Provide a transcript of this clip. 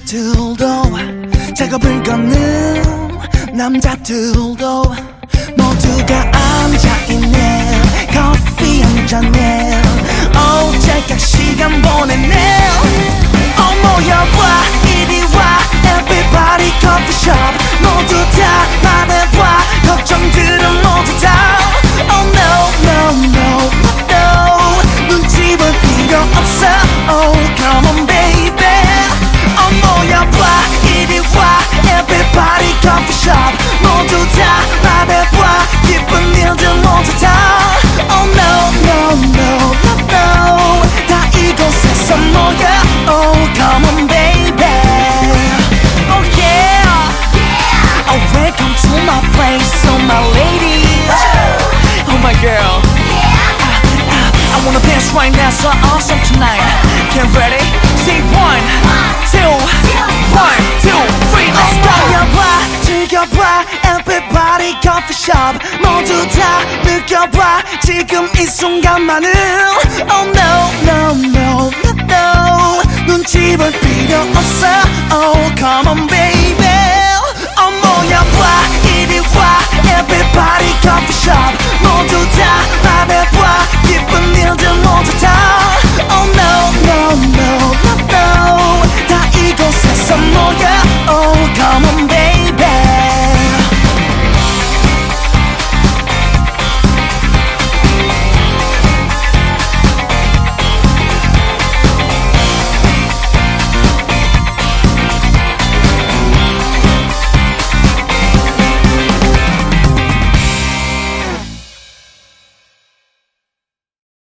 남자들도 작업을 걷는 남자들도 모두가 앉아있네. 커피 한잔에 오제각 시간 보내네. 모여봐 이리 와 Everybody coffee shop. 모두 다 말해봐 걱정들은 모두 다 Oh no no no no 눈치 볼 필요 없어 Oh come on baby. 모여봐 이리 와 Everybody coffee shop. 모두 다 말해봐 기쁜 일들 모두 다 Oh no no no no no 다 이곳에서 모여 Oh come on baby. Oh yeah Oh welcome to my place Oh my ladies Oh my girl I wanna dance right now so awesome tonight. Get ready? Say 1, 2, 1, 2, 3, let's go. 모여봐 즐겨봐 Everybody coffee shop. 모두 다 느껴봐 지금 이 순간만을 Oh no no no no no 눈치 볼 필요 없어